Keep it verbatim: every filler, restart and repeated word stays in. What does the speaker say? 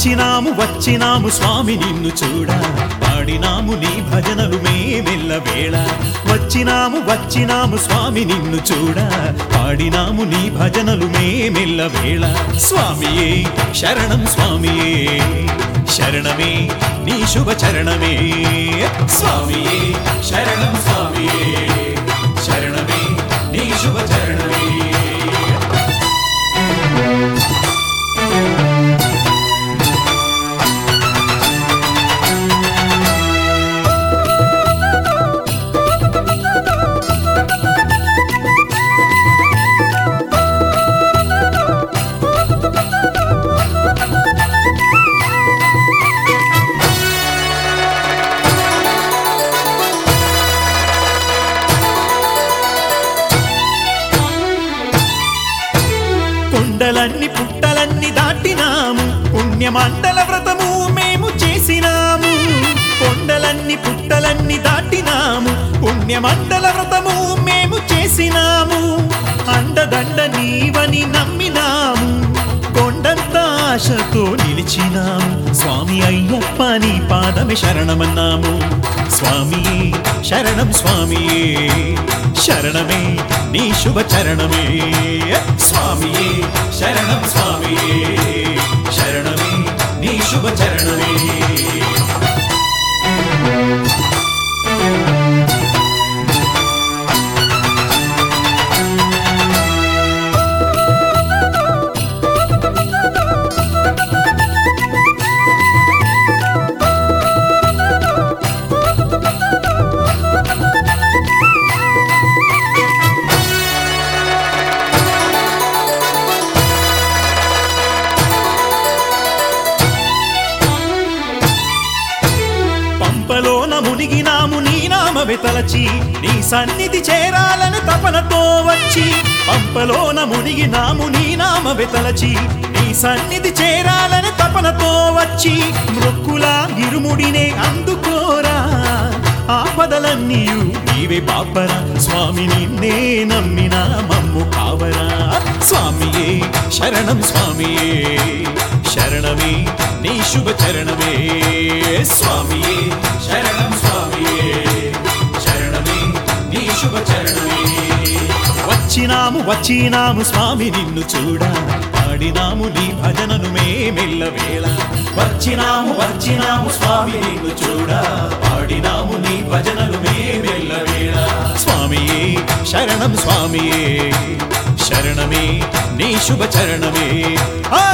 వచ్చినాము వచ్చినాము స్వామి నిన్ను చూడ, పాడినాము నీ భజనలు మేమెల్ల వేళ. వచ్చినాము వచ్చినాము స్వామి నిన్ను చూడ, పాడినాము నీ భజనలు మేమెల్ల వేళ. స్వామియే శరణం స్వామియే శరణమే నీ శుభ చరణమే. స్వామియే శరణం స్వామియే శరణమే నీ శుభ చరణమే. కొండలన్ని పుట్టలన్ని దాటినాము, పుణ్యమండల వ్రతము మేము చేసినాము. కొండలన్ని పుట్టలన్ని దాటినాము, పుణ్యమండల వ్రతము మేము చేసినాము. అండదండ నీవని నమ్మినాము, కొండంత ఆశతో నిలిచినాము. స్వామి అయ్యప్ప నీ పాదమే శరణమన్నాము. స్వామియే శరణం స్వామియే శరణమే నీ శుభ చరణమే. స్వామియే శరణం స్వామియే శరణమే నీ శుభ చరణమే. పంపలోన మునిగినాము నీ నామమే తలచి, నీ సన్నిధి చేరాలని తపనతో వచ్చి. పంపలోన మునిగినాము నీ నామమే తలచి, నీ సన్నిధి చేరాలని తపనతో వచ్చి. మృక్కులా ఇరుముడినే అందుకోరా, ఆపదలన్నీ నీవే బాపరా. స్వామి నిన్నే నమ్మిన మమ్ము కావరా. స్వామియే శరణం స్వామియే శరణమే నీ శుభ చరణమే. స్వామియే శరణం స్వామియే శరణమే నీ శుభ చరణమే. వచ్చినాము వచ్చినాము స్వామి నిన్ను చూడ, పాడినాము నీ భజనను మేమెల్ల వేళ. వచ్చినాము వచ్చినాము స్వామి నిన్ను చూడ, పాడినాము నీ భజనలు మేమెల్ల వేళ. స్వామియే శరణం స్వామియే శరణమే నీ శుభ చరణమే. ఆ